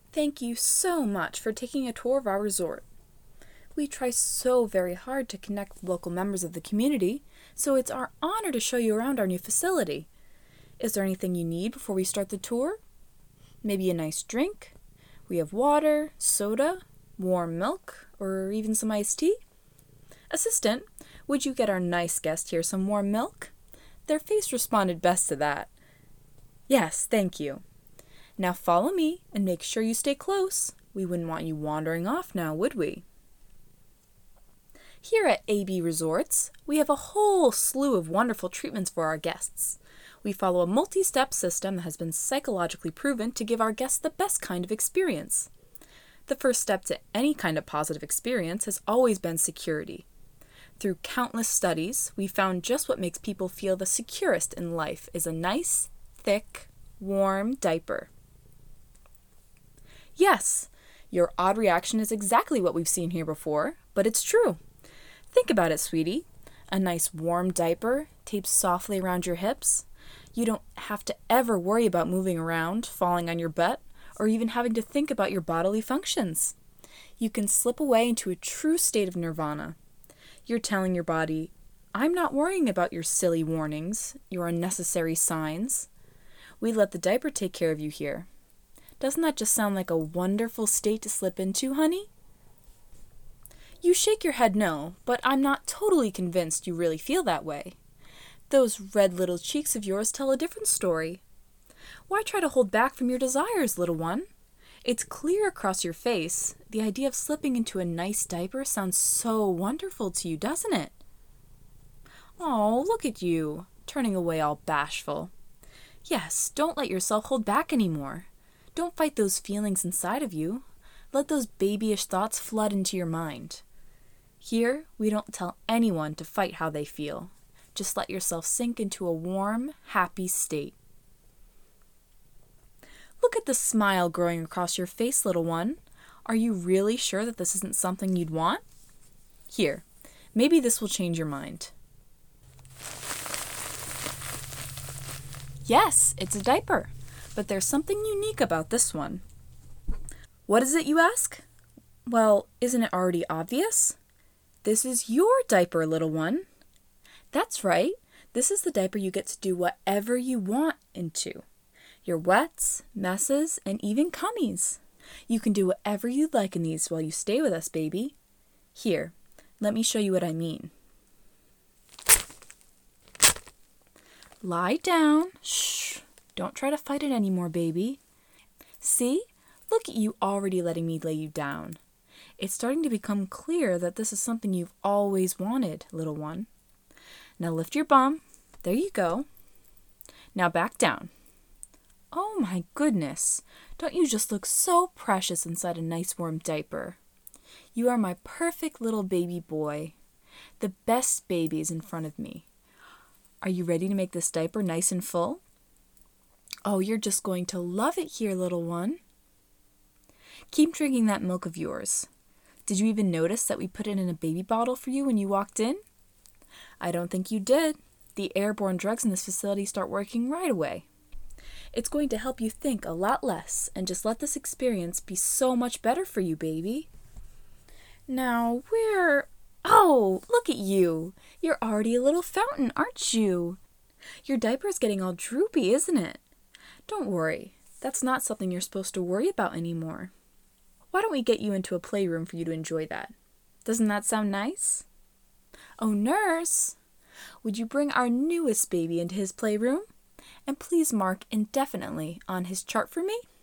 Thank you so much for taking a tour of our resort. We try so very hard to connect with local members of the community, so it's our honor to show you around our new facility. Is there anything you need before we start the tour? Maybe a nice drink? We have water, soda, warm milk, or even some iced tea. Assistant, would you get our nice guest here some warm milk? Their face responded best to that. Yes, thank you. Now follow me and make sure you stay close. We wouldn't want you wandering off now, would we? Here at AB Resorts, we have a whole slew of wonderful treatments for our guests. We follow a multi-step system that has been psychologically proven to give our guests the best kind of experience. The first step to any kind of positive experience has always been security. Through countless studies, we found just what makes people feel the securest in life is a nice, thick, warm diaper. Yes, your odd reaction is exactly what we've seen here before, but it's true. Think about it, sweetie. A nice warm diaper taped softly around your hips. You don't have to ever worry about moving around, falling on your butt, or even having to think about your bodily functions. You can slip away into a true state of nirvana. You're telling your body, I'm not worrying about your silly warnings, your unnecessary signs. We let the diaper take care of you here. Doesn't that just sound like a wonderful state to slip into, honey? You shake your head no, but I'm not totally convinced you really feel that way. Those red little cheeks of yours tell a different story. Why try to hold back from your desires, little one? It's clear across your face. The idea of slipping into a nice diaper sounds so wonderful to you, doesn't it? Oh, look at you, turning away all bashful. Yes, don't let yourself hold back anymore. Don't fight those feelings inside of you. Let those babyish thoughts flood into your mind. Here, we don't tell anyone to fight how they feel. Just let yourself sink into a warm, happy state. Look at the smile growing across your face, little one. Are you really sure that this isn't something you'd want? Here, maybe this will change your mind. Yes, it's a diaper, but there's something unique about this one. What is it, you ask? Well, isn't it already obvious? This is your diaper, little one. That's right. This is the diaper you get to do whatever you want into. Your wets, messes, and even cummies. You can do whatever you'd like in these while you stay with us, baby. Here, let me show you what I mean. Lie down. Shh. Don't try to fight it anymore, baby. See? Look at you already letting me lay you down. It's starting to become clear that this is something you've always wanted, little one. Now lift your bum. There you go. Now back down. Oh my goodness, don't you just look so precious inside a nice warm diaper? You are my perfect little baby boy. The best baby is in front of me. Are you ready to make this diaper nice and full? Oh, you're just going to love it here, little one. Keep drinking that milk of yours. Did you even notice that we put it in a baby bottle for you when you walked in? I don't think you did. The airborne drugs in this facility start working right away. It's going to help you think a lot less and just let this experience be so much better for you, baby. Now, Oh, look at you. You're already a little fountain, aren't you? Your diaper's getting all droopy, isn't it? Don't worry. That's not something you're supposed to worry about anymore. Why don't we get you into a playroom for you to enjoy that? Doesn't that sound nice? Oh, nurse, would you bring our newest baby into his playroom? And please mark indefinitely on his chart for me.